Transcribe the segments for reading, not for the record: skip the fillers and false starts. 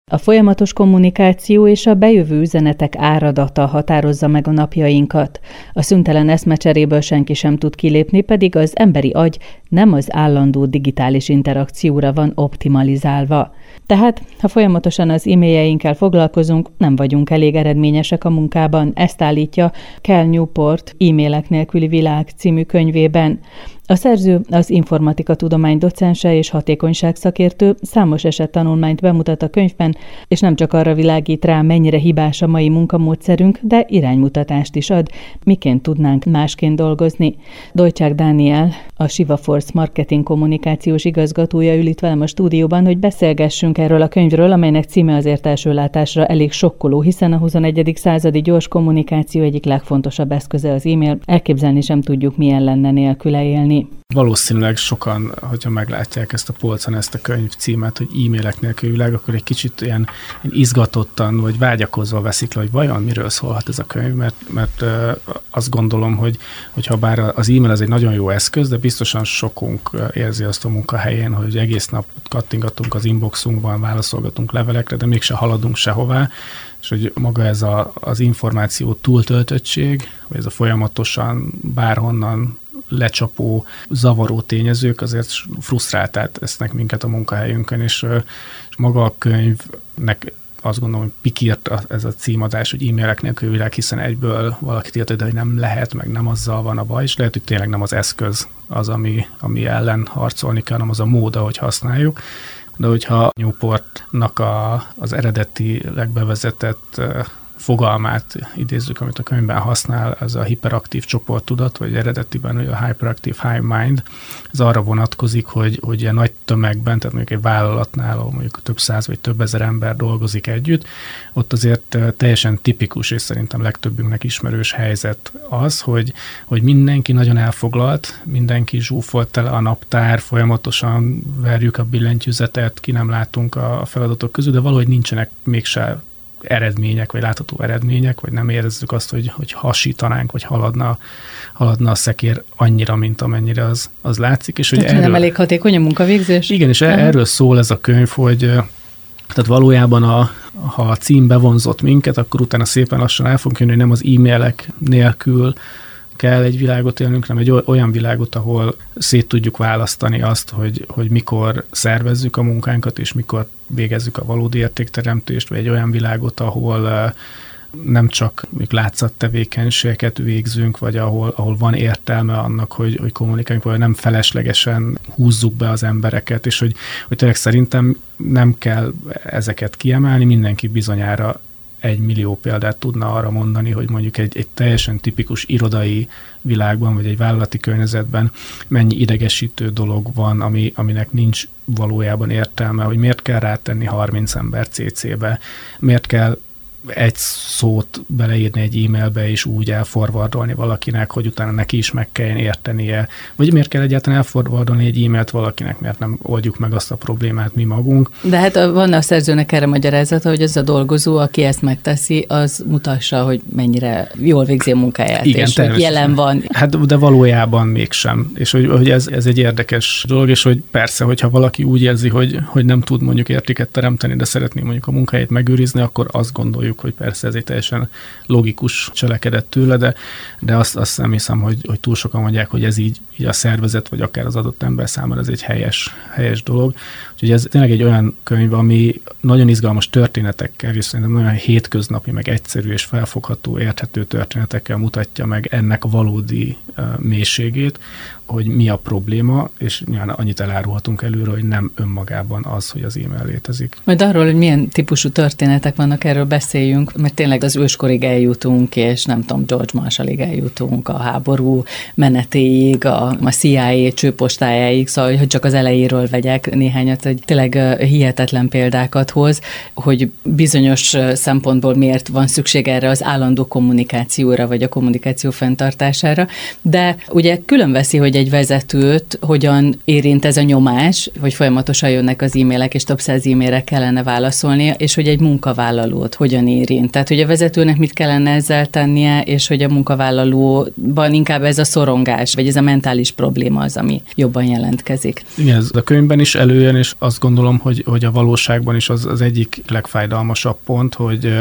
A folyamatos kommunikáció és a bejövő üzenetek áradata határozza meg a napjainkat. A szüntelen eszmecseréből senki sem tud kilépni, pedig az emberi agy nem az állandó digitális interakcióra van optimalizálva. Tehát, ha folyamatosan az e-mailjeinkkel foglalkozunk, nem vagyunk elég eredményesek a munkában, ezt állítja Cal Newport E-mailek nélküli világ című könyvében. A szerző az informatika tudomány docense és hatékonyságszakértő, számos esettanulmányt bemutat a könyvben, és nem csak arra világít rá, mennyire hibás a mai munkamódszerünk, de iránymutatást is ad, miként tudnánk másként dolgozni. Dojcsák Dániel, a Shiva Force marketing kommunikációs igazgatója ül itt velem a stúdióban, hogy beszélgessünk erről a könyvről, amelynek címe azért első látásra elég sokkoló, hiszen a 21. századi gyors kommunikáció egyik legfontosabb eszköze az e-mail. Elképzelni sem tudjuk, milyen lenne nélküle élni. Valószínűleg sokan, hogyha meglátják ezt a polcon, ezt a könyv címet, hogy e-mailek nélküli világ, akkor egy kicsit ilyen izgatottan vagy vágyakozva veszik le, hogy vajon miről szólhat ez a könyv, mert azt gondolom, hogy ha bár az e-mail az egy nagyon jó eszköz, de biztosan sokunk érzi azt a munkahelyén, hogy egész nap kattingatunk az inboxunkban, válaszolgatunk levelekre, de mégse haladunk sehová, és hogy maga ez az információ túltöltöttség, vagy ez a folyamatosan bárhonnan lecsapó, zavaró tényezők azért frusztráltá tesznek minket a munkahelyünkön, és maga a könyvnek azt gondolom, hogy pikírt ez a címadás, hogy e-mailek nélkül világ, hiszen egyből valakit írta, de hogy nem lehet, meg nem azzal van a baj, és lehet, hogy tényleg nem az eszköz az, ami ellen harcolni kell, hanem az a mód, ahogy használjuk. De hogyha Newportnak az eredetileg bevezetett fogalmát idézzük, amit a könyvben használ, ez a hiperaktív csoporttudat, vagy eredetiben a hyperactive high mind, ez arra vonatkozik, hogy ilyen nagy tömegben, tehát mondjuk egy vállalatnál, ahol mondjuk több száz vagy több ezer ember dolgozik együtt, ott azért teljesen tipikus, és szerintem legtöbbünknek ismerős helyzet az, hogy mindenki nagyon elfoglalt, mindenki zsúfolt tele a naptár, folyamatosan verjük a billentyűzetet, ki nem látunk a feladatok közül, de valahogy nincsenek mégse eredmények, vagy látható eredmények, vagy nem érezzük azt, hogy hasítanánk, vagy haladna a szekér annyira, mint amennyire az látszik. És hogy nem elég hatékony a munkavégzés? Igen, és erről szól ez a könyv, hogy tehát valójában ha a cím bevonzott minket, akkor utána szépen lassan el fogunk jönni, hogy nem az e-mailek nélkül kell egy világot élnünk, hanem egy olyan világot, ahol szét tudjuk választani azt, hogy mikor szervezzük a munkánkat, és mikor végezzük a valódi értékteremtést, vagy egy olyan világot, ahol nem csak látszattevékenységeket végzünk, vagy ahol van értelme annak, hogy kommunikáljunk, vagy nem feleslegesen húzzuk be az embereket, és hogy tényleg szerintem nem kell ezeket kiemelni, mindenki bizonyára 1 millió példát tudna arra mondani, hogy mondjuk egy teljesen tipikus irodai világban, vagy egy vállalati környezetben mennyi idegesítő dolog van, aminek nincs valójában értelme, hogy miért kell rátenni 30 ember CC-be, miért kell egy szót beleírni egy e-mailbe, és úgy elforwardolni valakinek, hogy utána neki is meg kelljen értenie, vagy miért kell egyáltalán elforwardolni egy e-mailt valakinek, mert nem oldjuk meg azt a problémát mi magunk. De hát van a szerzőnek erre magyarázata, hogy ez a dolgozó, aki ezt megteszi, az mutassa, hogy mennyire jól végzi a munkáját, igen, és hogy jelen van. Hát, de valójában mégsem. És hogy ez egy érdekes dolog, és hogy persze, hogyha valaki úgy érzi, hogy nem tud mondjuk értéket teremteni, de szeretné mondjuk a munkáját megőrizni, akkor azt gondoljuk, hogy persze ez egy teljesen logikus cselekedet tőle, de azt nem hiszem, hogy túl sokan mondják, hogy ez így a szervezet, vagy akár az adott ember számára ez egy helyes dolog. Úgyhogy ez tényleg egy olyan könyv, ami nagyon izgalmas történetekkel, és szerintem nagyon hétköznapi, meg egyszerű és felfogható, érthető történetekkel mutatja meg ennek a valódi mélységét, hogy mi a probléma, és nyilván annyit elárulhatunk előre, hogy nem önmagában az, hogy az e-mail létezik. Majd arról, hogy milyen típusú történetek vannak, erről beszéljünk, mert tényleg az őskorig eljutunk, és nem tudom, George Marshallig eljutunk, a háború menetéig, a CIA csőpostájáig, szóval, hogy csak az elejéről vegyek néhányat, hogy tényleg hihetetlen példákat hoz, hogy bizonyos szempontból miért van szükség erre az állandó kommunikációra, vagy a kommunikáció fenntartására, de ugye különveszi, hogy egy vezetőt hogyan érint ez a nyomás, hogy folyamatosan jönnek az e-mailek, és több száz e-mailre kellene válaszolnia, és hogy egy munkavállalót hogyan érint. Tehát, hogy a vezetőnek mit kellene ezzel tennie, és hogy a munkavállalóban inkább ez a szorongás, vagy ez a mentális probléma az, ami jobban jelentkezik. Igen, ez a könyvben is előjön, és azt gondolom, hogy a valóságban is az egyik legfájdalmasabb pont,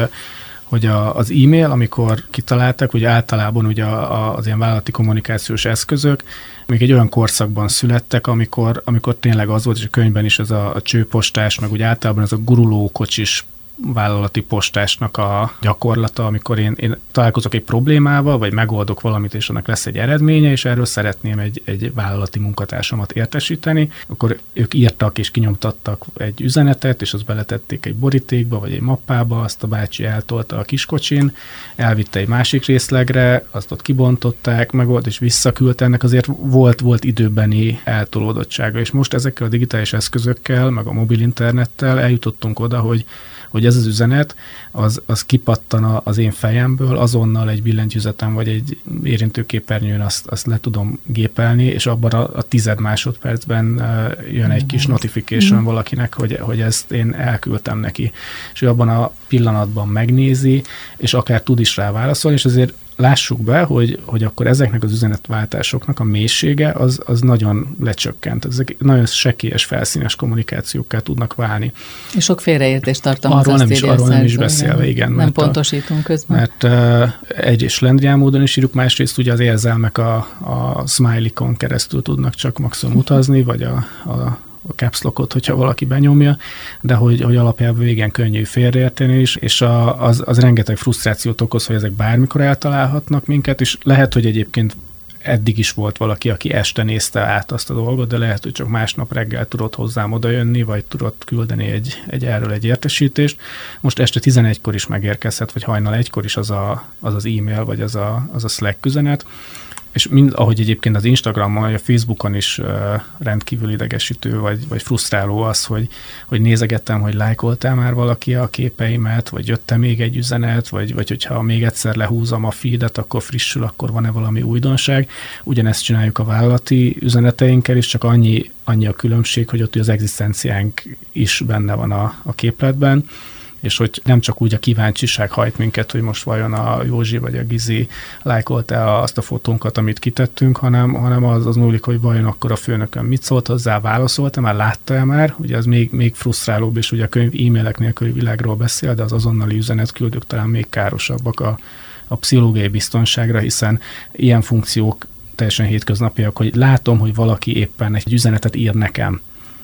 hogy az e-mail, amikor kitalálták, ugye általában ugye az ilyen vállalati kommunikációs eszközök, még egy olyan korszakban születtek, amikor tényleg az volt, és a könyvben is ez a csőpostás, meg úgy általában ez a gurulókocsis vállalati postásnak a gyakorlata, amikor én találkozok egy problémával, vagy megoldok valamit, és annak lesz egy eredménye, és erről szeretném egy vállalati munkatársamat értesíteni, akkor ők írtak és kinyomtattak egy üzenetet, és azt beletették egy borítékba, vagy egy mappába, azt a bácsi eltolta a kiskocsin, elvitte egy másik részlegre, azt ott kibontották, megold, és visszaküldte, ennek azért volt időbeni eltolódottsága, és most ezekkel a digitális eszközökkel, meg a mobil internettel eljutottunk oda, hogy ez az üzenet, az kipattan az én fejemből, azonnal egy billentyűzeten vagy egy érintőképernyőn azt le tudom gépelni, és abban a 10 másodpercben jön egy kis notification valakinek, hogy ezt én elküldtem neki. És ő abban a pillanatban megnézi, és akár tud is rá válaszolni, és azért lássuk be, hogy akkor ezeknek az üzenetváltásoknak a mélysége az nagyon lecsökkent. Ezek nagyon sekélyes, felszínes kommunikációkká tudnak válni. És sok félreértést tartalmaz. Arról nem is beszélve, igen. Nem pontosítunk közben. Mert egyrészt lendrián módon is írjuk, másrészt ugye az érzelmek a smiley-kon keresztül tudnak csak maximum utazni, vagy a caps lockot, hogyha valaki benyomja, de hogy alapjában igen könnyű félreérteni is, és az rengeteg frusztrációt okoz, hogy ezek bármikor eltalálhatnak minket, és lehet, hogy egyébként eddig is volt valaki, aki este nézte át azt a dolgot, de lehet, hogy csak másnap reggel tudott hozzám odajönni, vagy tudott küldeni erről egy értesítést. Most este 11-kor is megérkezhet, vagy hajnal 1-kor is az e-mail, vagy az a Slack üzenet. És ahogy egyébként az Instagramon, vagy a Facebookon is rendkívül idegesítő, vagy frusztráló az, hogy nézegettem, hogy lájkoltál már valaki a képeimet, vagy jött még egy üzenet, vagy hogyha még egyszer lehúzom a feedet, akkor frissül, akkor van-e valami újdonság. Ugyanezt csináljuk a vállalati üzeneteinkkel is, csak annyi a különbség, hogy ott az egzisztenciánk is benne van a képletben, és hogy nem csak úgy a kíváncsiság hajt minket, hogy most vajon a Józsi vagy a Gizi lájkolta azt a fotónkat, amit kitettünk, hanem az múlik, hogy vajon akkor a főnökön mit szólt hozzá, válaszolta, már látta-e már, ugye az még frusztrálóbb, és ugye a könyv e-mailek nélküli világról beszél, de az azonnali üzenetküldők talán még károsabbak a pszichológiai biztonságra, hiszen ilyen funkciók teljesen hétköznapiak, hogy látom, hogy valaki éppen egy üzenetet ír nekem,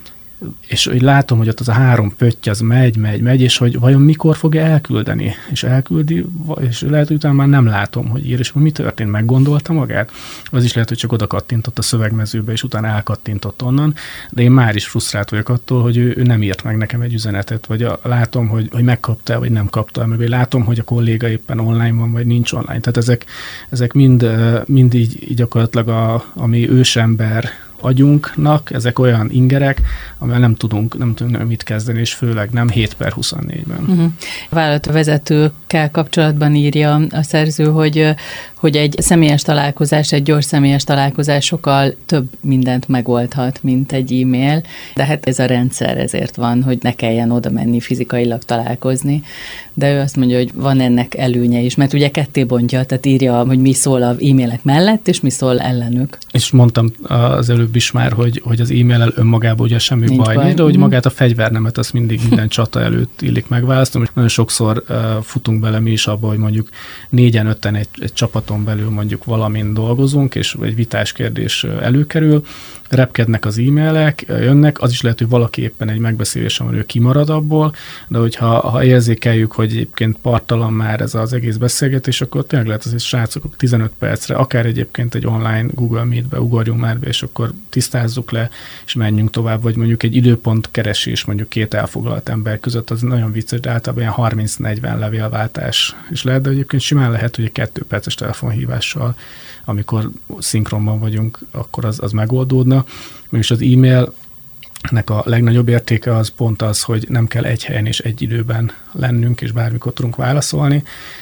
és hogy látom, hogy ott az a 3 pötty, az megy, és hogy vajon mikor fogja elküldeni, és elküldi, és lehet, hogy utána már nem látom, hogy ír, és mi történt, meggondolta magát. Az is lehet, hogy csak oda kattintott a szövegmezőbe, és utána elkattintott onnan, de én már is frusztrált vagyok attól, hogy ő nem írt meg nekem egy üzenetet, vagy látom, hogy megkapta, vagy nem kapta, meg látom, hogy a kolléga éppen online van, vagy nincs online. Tehát ezek mind így gyakorlatilag a mi ősember agyunknak, ezek olyan ingerek, amivel nem tudunk mit kezdeni, és főleg nem 7/24-ben. A vállalatvezetőkkel kapcsolatban írja a szerző, hogy egy személyes találkozás, egy gyors személyes találkozás sokkal több mindent megoldhat, mint egy e-mail, de hát ez a rendszer ezért van, hogy ne kelljen oda menni fizikailag találkozni, de ő azt mondja, hogy van ennek előnye is, mert ugye ketté bontja, tehát írja, hogy mi szól az e-mailek mellett, és mi szól ellenük. És mondtam az előbb is már, hogy az e-mail-el önmagában ugye semmi baj, de hogy magát a fegyvernemet azt mindig minden csata előtt illik megválasztom. Nagyon sokszor futunk bele mi is abba, hogy mondjuk 4-5 egy csapaton belül mondjuk valamin dolgozunk, és egy vitás kérdés előkerül, repkednek az e-mailek, jönnek, az is lehet, hogy valaki éppen egy megbeszélésen van, ő kimarad abból, de hogyha érzékeljük, hogy egyébként parttalan már ez az egész beszélgetés, akkor tényleg lehet azért srácok 15 percre, akár egyébként egy online Google Meetbe ugorjunk már be, és akkor tisztázzuk le, és menjünk tovább, vagy mondjuk egy időpont keresés mondjuk 2 elfoglalt ember között, az nagyon vicces, de általában ilyen 30-40 levélváltás is lehet, de egyébként simán lehet, hogy egy 2 perces telefonhívással, amikor szinkronban vagyunk, akkor az megoldódna. Mégis az e-mail nek a legnagyobb értéke az pont az, hogy nem kell egy helyen és egy időben lennünk, és bármikor tudunk válaszolni.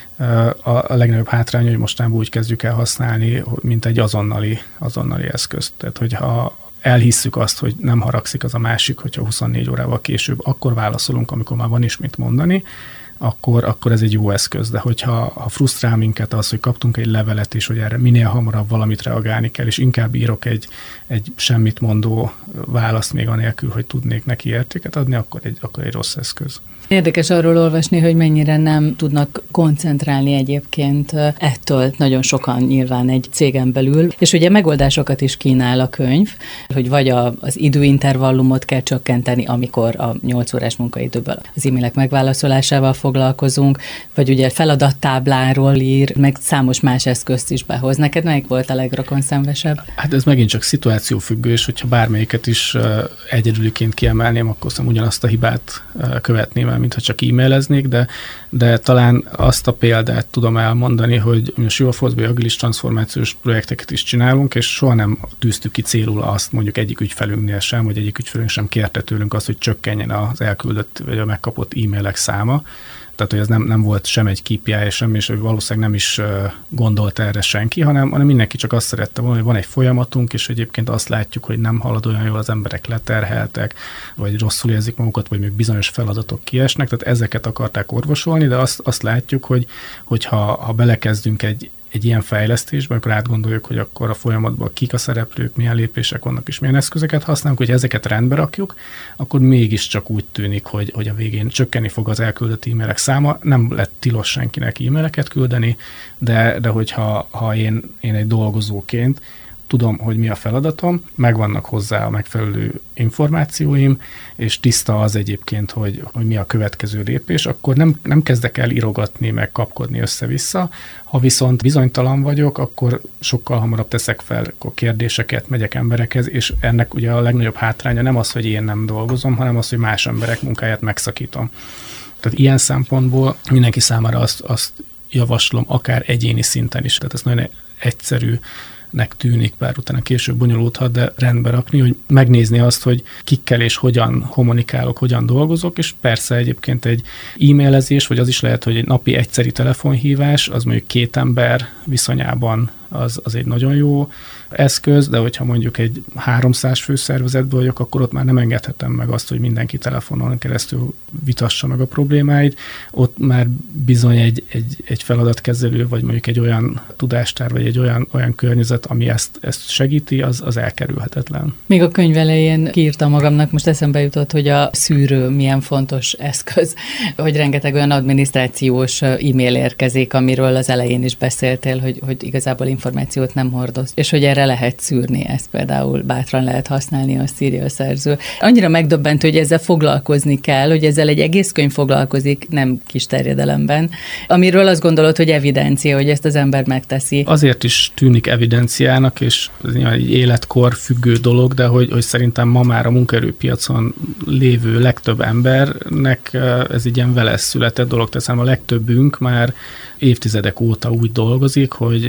A legnagyobb hátrány, hogy mostanában úgy kezdjük el használni, mint egy azonnali eszközt. Tehát, hogyha elhisszük azt, hogy nem haragszik az a másik, hogyha 24 órával később akkor válaszolunk, amikor már van is mit mondani, akkor ez egy jó eszköz. De hogyha frusztrál minket az, hogy kaptunk egy levelet, és hogy erre minél hamarabb valamit reagálni kell, és inkább írok egy semmit mondó választ még anélkül, hogy tudnék neki értéket adni, akkor egy rossz eszköz. Érdekes arról olvasni, hogy mennyire nem tudnak koncentrálni egyébként ettől nagyon sokan nyilván egy cégen belül, és ugye megoldásokat is kínál a könyv, hogy vagy az időintervallumot kell csökkenteni, amikor a 8 órás munkaidőből az e-mailek megválaszolásával foglalkozunk, vagy ugye feladattábláról ír, meg számos más eszközt is behoz. Neked melyik volt a legrokonszenvesebb? Hát ez megint csak szituációfüggő, és hogyha bármelyiket is egyedüliként kiemelném, akkor ugyanazt a hibát követném, mintha csak e-maileznék, de talán azt a példát tudom elmondani, hogy a Sivaforce-ban agilis transformációs projekteket is csinálunk, és soha nem tűztük ki célul azt, mondjuk egyik ügyfelünknél sem, vagy egyik ügyfelünk sem kérte tőlünk azt, hogy csökkenjen az elküldött vagy a megkapott e-mailek száma. Tehát, hogy ez nem volt sem egy KPI sem, és valószínűleg nem is gondolt erre senki, hanem mindenki csak azt szerette volna, hogy van egy folyamatunk, és egyébként azt látjuk, hogy nem halad olyan jól, az emberek leterheltek, vagy rosszul érzik magukat, vagy még bizonyos feladatok kiesnek, tehát ezeket akarták orvosolni, de azt látjuk, hogy ha belekezdünk egy ilyen fejlesztésben, akkor átgondoljuk, hogy akkor a folyamatban kik a szereplők, milyen lépések vannak, és milyen eszközöket használunk, hogy ezeket rendbe rakjuk, akkor mégiscsak úgy tűnik, hogy a végén csökkenni fog az elküldött e-mailek száma. Nem lett tilos senkinek e-maileket küldeni, de hogyha én egy dolgozóként tudom, hogy mi a feladatom, megvannak hozzá a megfelelő információim, és tiszta az egyébként, hogy mi a következő lépés, akkor nem kezdek el írogatni, meg kapkodni össze-vissza. Ha viszont bizonytalan vagyok, akkor sokkal hamarabb teszek fel kérdéseket, megyek emberekhez, és ennek ugye a legnagyobb hátránya nem az, hogy én nem dolgozom, hanem az, hogy más emberek munkáját megszakítom. Tehát ilyen szempontból mindenki számára azt javaslom, akár egyéni szinten is. Tehát ez nagyon egyszerű tűnik, bár utána később bonyolódhat, de rendbe rakni, hogy megnézni azt, hogy kikkel és hogyan kommunikálok, hogyan dolgozok, és persze egyébként egy e-mailezés, vagy az is lehet, hogy egy napi egyszeri telefonhívás, az mondjuk 2 ember viszonyában az egy nagyon jó eszköz, de hogyha mondjuk egy 300 fő szervezetből vagyok, akkor ott már nem engedhetem meg azt, hogy mindenki telefonon keresztül vitassa meg a problémáit. Ott már bizony egy feladatkezelő, vagy mondjuk egy olyan tudástár, vagy egy olyan környezet, ami ezt segíti, az elkerülhetetlen. Még a könyv elején kiírtam magamnak, most eszembe jutott, hogy a szűrő milyen fontos eszköz, hogy rengeteg olyan adminisztrációs e-mail érkezik, amiről az elején is beszéltél, hogy igazából információt nem hordoz, és hogy erre lehet szűrni, ezt például bátran lehet használni, azt írja a szerző. Annyira megdöbbentő, hogy ezzel foglalkozni kell, hogy ezzel egy egész könyv foglalkozik, nem kis terjedelemben, amiről azt gondolod, hogy evidencia, hogy ezt az ember megteszi. Azért is tűnik evidenciának, és ez egy életkor függő dolog, de hogy szerintem ma már a munkaerőpiacon lévő legtöbb embernek ez egy ilyen vele született dolog, tehát a legtöbbünk már évtizedek óta úgy dolgozik,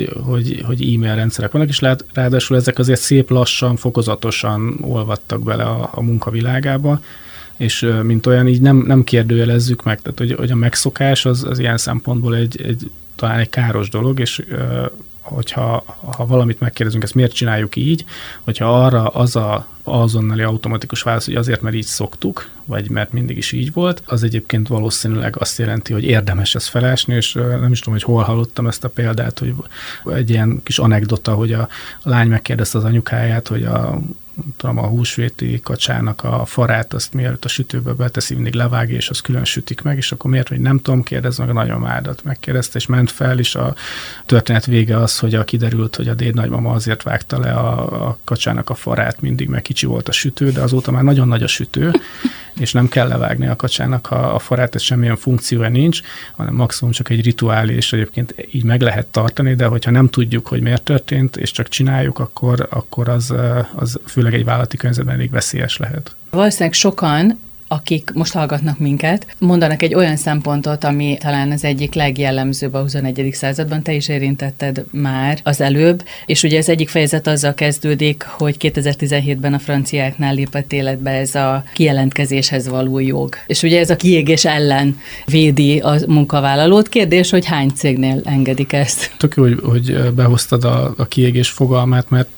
hogy e-mail rendszerek vannak, és ráadásul ezek azért szép lassan, fokozatosan olvadtak bele a munkavilágába, és mint olyan így nem kérdőjelezzük meg, tehát hogy a megszokás az ilyen szempontból talán egy káros dolog, és hogyha valamit megkérdezünk, ezt miért csináljuk így, hogyha arra az azonnali automatikus válasz, hogy azért, mert így szoktuk, vagy mert mindig is így volt, az egyébként valószínűleg azt jelenti, hogy érdemes ezt felásni, és nem is tudom, hogy hol hallottam ezt a példát, hogy egy ilyen kis anekdota, hogy a lány megkérdezte az anyukáját, hogy a húsvéti kacsának a farát, azt mielőtt a sütőbe beteszi, mindig levágja, és azt külön sütik meg, és akkor miért, hogy nem tudom, kérdez meg a nagymamádat. Megkérdezte, és ment fel, és a történet vége az, hogy kiderült, hogy a déd nagymama azért vágta le a kacsának a farát mindig, mert kicsi volt a sütő, de azóta már nagyon nagy a sütő, és nem kell levágni a kacsának a farát, ez semmilyen funkciója nincs, hanem maximum csak egy rituálé, és egyébként így meg lehet tartani, de hogyha nem tudjuk, hogy miért történt, és csak csináljuk, akkor az főleg egy vállalati környezetben elég veszélyes lehet. Valószínűleg sokan akik most hallgatnak minket, mondanak egy olyan szempontot, ami talán az egyik legjellemzőbb a 21. században, te is érintetted már az előbb, és ugye az egyik fejezet azzal kezdődik, hogy 2017-ben a franciáknál lépett életbe ez a kijelentkezéshez való jog. És ugye ez a kiégés ellen védi a munkavállalót. Kérdés, hogy hány cégnél engedik ezt? Tök jó, hogy behoztad a kiégés fogalmát, mert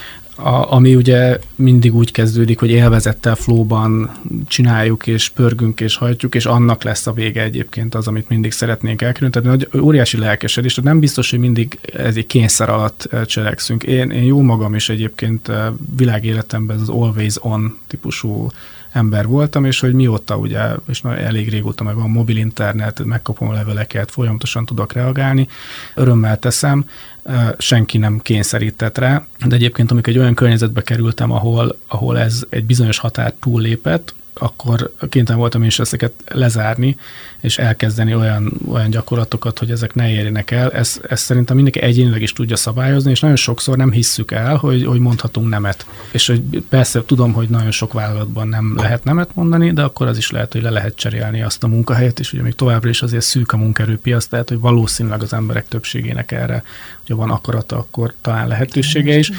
ami ugye mindig úgy kezdődik, hogy élvezettel, flowban csináljuk, és pörgünk, és hajtjuk, és annak lesz a vége egyébként az, amit mindig szeretnénk elkerülni. Tehát nagy, óriási lelkesedés, tehát nem biztos, hogy mindig ez egy kényszer alatt cselekszünk. Én jó magam is egyébként világéletemben az always on típusú ember voltam, és hogy mióta ugye, és elég régóta meg van mobil internet, megkapom a leveleket, folyamatosan tudok reagálni, örömmel teszem, senki nem kényszerített rá, de egyébként amikor egy olyan környezetbe kerültem, ahol ez egy bizonyos határt túllépett, akkor kénytelen voltam is ezeket lezárni, és elkezdeni olyan gyakorlatokat, hogy ezek ne érjenek el. Ezt szerintem mindenki egyénileg is tudja szabályozni, és nagyon sokszor nem hisszük el, hogy mondhatunk nemet. És hogy persze tudom, hogy nagyon sok vállalatban nem lehet nemet mondani, de akkor az is lehet, hogy le lehet cserélni azt a munkahelyet, és ugye még továbbra is azért szűk a munkaerőpiac, tehát hogy valószínűleg az emberek többségének erre, hogyha van akarata, akkor talán lehetősége is,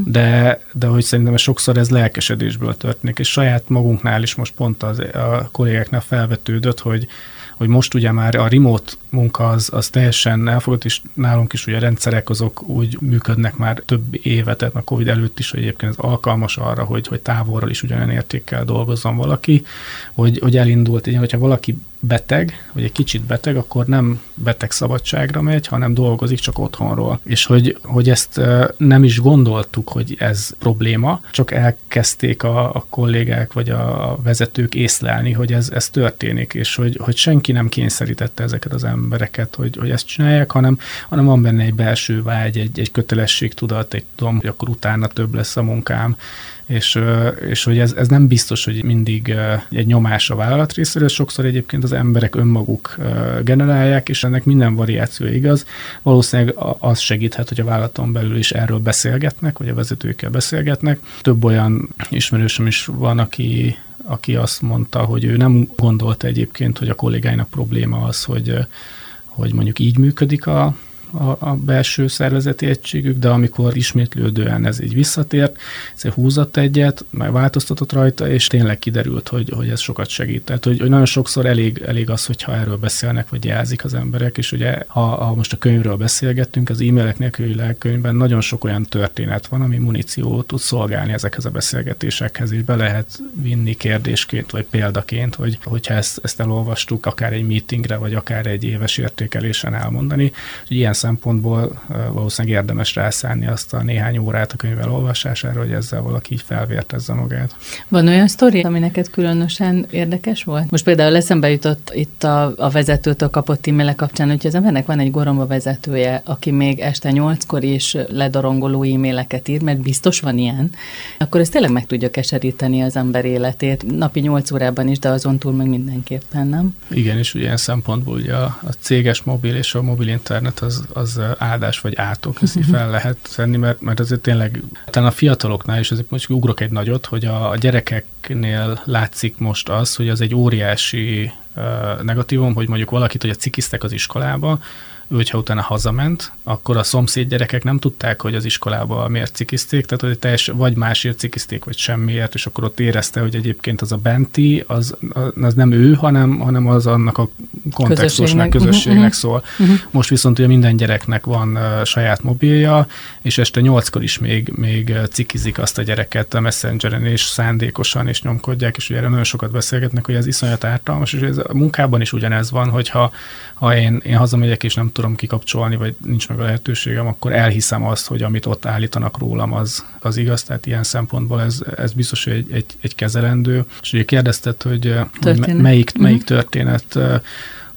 de hogy szerintem sokszor ez lelkesedésből történik, és saját magunknál is most pont a kollégáknál felvetődött, hogy most ugye már a remote munka az teljesen elfogadott, és nálunk is ugye a rendszerek azok úgy működnek már több éve, tehát a Covid előtt is, hogy egyébként ez alkalmas arra, hogy távolról is ugyanolyan értékkel dolgozzon valaki, hogy elindult, hogyha valaki beteg, vagy egy kicsit beteg, akkor nem beteg szabadságra megy, hanem dolgozik csak otthonról. És hogy ezt nem is gondoltuk, hogy ez probléma, csak elkezdték a kollégák vagy a vezetők észlelni, hogy ez történik, és hogy senki nem kényszerítette ezeket az embereket, hogy ezt csinálják, hanem van benne egy belső vágy, egy kötelességtudat, tudom, hogy akkor utána több lesz a munkám, és hogy ez nem biztos, hogy mindig egy nyomás a vállalat részéről, sokszor egyébként az emberek önmaguk generálják, és ennek minden variáció igaz. Valószínűleg az segíthet, hogy a vállalaton belül is erről beszélgetnek, vagy a vezetőkkel beszélgetnek. Több olyan ismerősöm is van, aki azt mondta, hogy ő nem gondolta egyébként, hogy a kollégáinak probléma az, hogy mondjuk így működik a belső szervezeti egységük, de amikor ismétlődően ez így visszatért, ez húzott egyet, meg változtatott rajta, és tényleg kiderült, hogy ez sokat segít. Tehát, hogy nagyon sokszor elég az, hogyha erről beszélnek, vagy jelzik az emberek, és ugye, ha most a könyvről beszélgettünk, az e-mailek nélküli lelkkönyvben nagyon sok olyan történet van, ami muníciót tud szolgálni ezekhez a beszélgetésekhez, és be lehet vinni kérdésként, vagy példaként, hogyha ezt elolvastuk, akár egy meetingre, vagy akár egy éves értékelésen elmondani. Hogy ilyen szempontból valószínűleg érdemes rászánni azt a néhány órát a könyv elolvasására, hogy ezzel valaki így felvértezze magát. Van olyan sztori, ami neked különösen érdekes volt? Most például eszembe jutott itt a vezetőtől kapott e-mailek kapcsán, hogyha az embernek van egy goromba vezetője, aki még este 8-kor is ledorongoló e-maileket ír, mert biztos van ilyen, akkor ez tényleg meg tudja keseríteni az ember életét. Napi 8 órában is, de azon túl meg mindenképpen, nem? Igen, és ugye ilyen szempontból ugye a céges mobil és a mobil internet az áldás vagy átok, ezt így fel lehet tenni, mert azért tényleg, talán a fiataloknál is, azért most ugrok egy nagyot, hogy a gyerekeknél látszik most az, hogy az egy óriási negatívum, hogy mondjuk valakit, hogy a cikiztek az iskolába, ő, hogyha utána hazament, akkor a szomszéd gyerekek nem tudták, hogy az iskolába miért cikizték, tehát hogy vagy másért cikizték, vagy semmiért, és akkor ott érezte, hogy egyébként az a benti, az nem ő, hanem az annak a kontextusnak, közösségnek szól. Most viszont ugye minden gyereknek van saját mobilja, és este 8-kor is még cikizik azt a gyereket a Messengeren, és szándékosan, és nyomkodják, és ugye erre nagyon sokat beszélgetnek, hogy ez iszonyat ártalmas, és ez a munkában is ugyanez van, hogyha én hazamegyek, és nem tudom kikapcsolni, vagy nincs meg a lehetőségem, akkor elhiszem azt, hogy amit ott állítanak rólam, az igaz, tehát ilyen szempontból ez biztos, hogy egy kezelendő. És ugye kérdezted, hogy melyik történet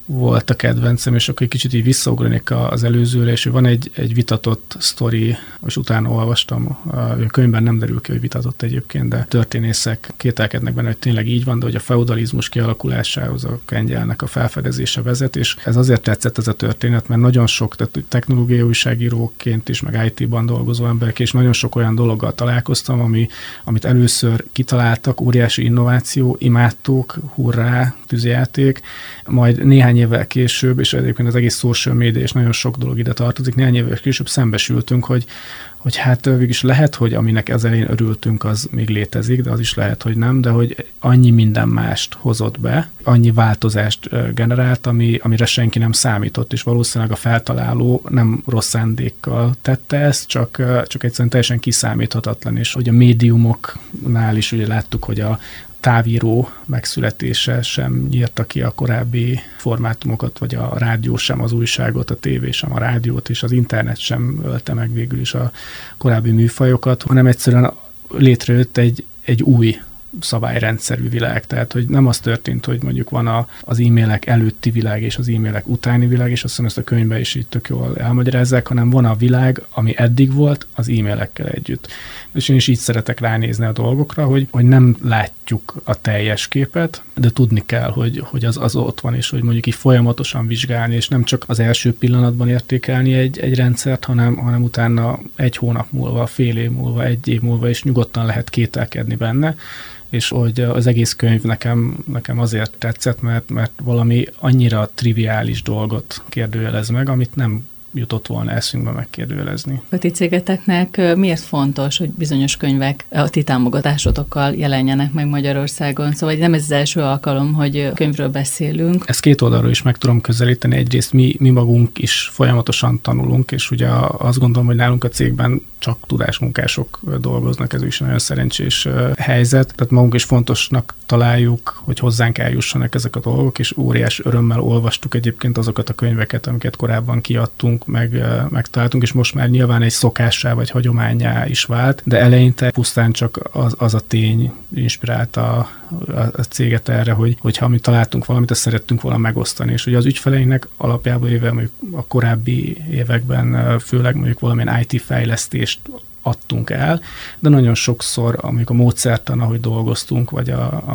volt a kedvencem, és akkor egy kicsit így visszaugranék az előzőre, és van egy vitatott sztori, és utána olvastam, a könyvben nem derül ki, hogy vitatott egyébként, de történészek kételkednek benne, hogy tényleg így van, de hogy a feudalizmus kialakulásához a kengyelnek a felfedezése vezet, és ez azért tetszett ez a történet, mert nagyon sok, tehát technológiai újságíróként is, meg IT-ban dolgozó emberek, és nagyon sok olyan dologgal találkoztam, amit először kitaláltak, óriási innováció, imádtuk, hurrá, tűzjáték, majd néhány évvel később, és egyébként az egész social media és nagyon sok dolog ide tartozik, néhány évvel később szembesültünk, hogy hát végülis lehet, hogy aminek az elején örültünk, az még létezik, de az is lehet, hogy nem, de hogy annyi minden mást hozott be, annyi változást generált, amire senki nem számított, és valószínűleg a feltaláló nem rossz szándékkal tette ezt, csak egyszerűen teljesen kiszámíthatatlan, és hogy a médiumoknál is ugye láttuk, hogy a távíró megszületése sem nyírta ki a korábbi formátumokat, vagy a rádió sem az újságot, a tévé sem a rádiót, és az internet sem ölte meg végül is a korábbi műfajokat, hanem egyszerűen létrejött egy új szabályrendszerű világ. Tehát, hogy nem az történt, hogy mondjuk van az e-mailek előtti világ és az e-mailek utáni világ, és azt hiszem ezt a könyvben is így tök jól elmagyarázzák, hanem van a világ, ami eddig volt, az e-mailekkel együtt. És én is így szeretek ránézni a dolgokra, hogy nem látjuk a teljes képet, de tudni kell, hogy az ott van, és hogy mondjuk így folyamatosan vizsgálni, és nem csak az első pillanatban értékelni egy rendszert, hanem utána egy hónap múlva, fél év múlva, egy év múlva is nyugodtan lehet kételkedni benne, és hogy az egész könyv nekem azért tetszett, mert valami annyira triviális dolgot kérdőjelez meg, amit nem jutott volna eszünkbe megkérdőjelezni. A ti cégeteknek miért fontos, hogy bizonyos könyvek a ti támogatásotokkal jelenjenek meg Magyarországon? Szóval nem ez az első alkalom, hogy könyvről beszélünk. Ezt két oldalról is meg tudom közelíteni. Egyrészt mi magunk is folyamatosan tanulunk, és ugye azt gondolom, hogy nálunk a cégben csak tudásmunkások dolgoznak, ez is nagyon szerencsés helyzet. Tehát magunk is fontosnak találjuk, hogy hozzánk eljussanak ezek a dolgok, és óriás örömmel olvastuk egyébként azokat a könyveket, amiket korábban kiadtunk, megtaláltunk, és most már nyilván egy szokássá vagy hagyománnyá is vált, de eleinte pusztán csak az a tény inspirálta a céget erre, hogy ha mi találtunk valamit, azt szerettünk volna megosztani. És ugye az ügyfeleinknek alapjában mondjuk a korábbi években főleg mondjuk valamilyen IT fejlesztést adtunk el, de nagyon sokszor, amikor a módszertan, ahogy dolgoztunk, vagy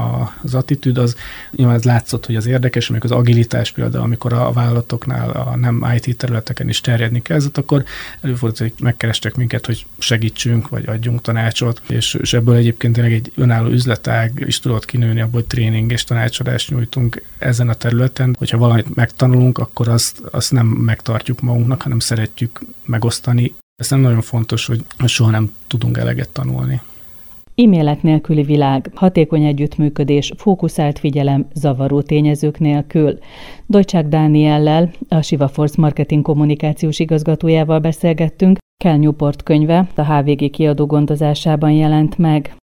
az attitűd, az nyilván ez látszott, hogy az érdekes, amikor az agilitás például, amikor a vállalatoknál a nem IT területeken is terjedni kezdett, akkor előfordult, hogy megkerestek minket, hogy segítsünk, vagy adjunk tanácsot, és ebből egyébként tényleg egy önálló üzletág is tudott kinőni, abból hogy tréning és tanácsadást nyújtunk ezen a területen. Hogyha valamit megtanulunk, akkor azt nem megtartjuk magunknak, hanem szeretjük megosztani. Ez nem nagyon fontos, hogy soha nem tudunk eleget tanulni. E-mailek nélküli világ, hatékony együttműködés, fókuszált figyelem, zavaró tényezők nélkül. Dojcsák Dániellel, a ShivaForce marketing kommunikációs igazgatójával beszélgettünk. Cal Newport könyve a HVG kiadó gondozásában jelent meg.